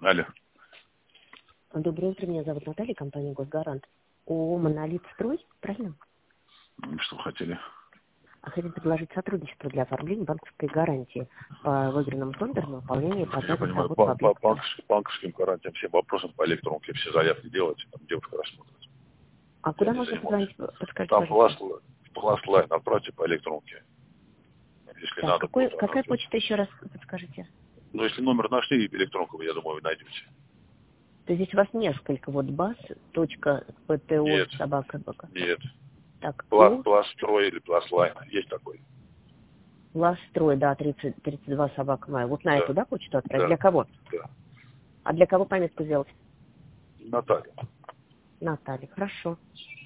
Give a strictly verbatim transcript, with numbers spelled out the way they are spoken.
Алло. Доброе утро, меня зовут Наталья, компания «Госгарант». ООО «Монолит Строй», правильно? Что вы хотели? А хотим предложить сотрудничество для оформления банковской гарантии по выигранному тендеру на выполнение Я подзадных понимаю, работ по по, по объекту. банковским, банковским гарантиям, всем вопросам по электронке, все заявки делайте, там девушка рассмотрит. А Я куда не можно занимался. позвонить? Подскажите, Там пожалуйста. ласт лайн отправьте по электронке. Если Так, надо какой, будет, она какая ответит. почта еще раз подскажите? Ну, если номер нашли, электронку, я думаю, вы найдете. То есть здесь у вас несколько, вот бас, точка, ПТО, Нет, собака, бака. нет. Так, Пласт, у, пласт строй или пласт лайн. Есть такой. Ластрой, да, тридцать, тридцать два собака моя. Вот на Да, эту, да, почту отправить? да, Для кого? да. А для кого пометку сделать? Наталья. Наталья, хорошо.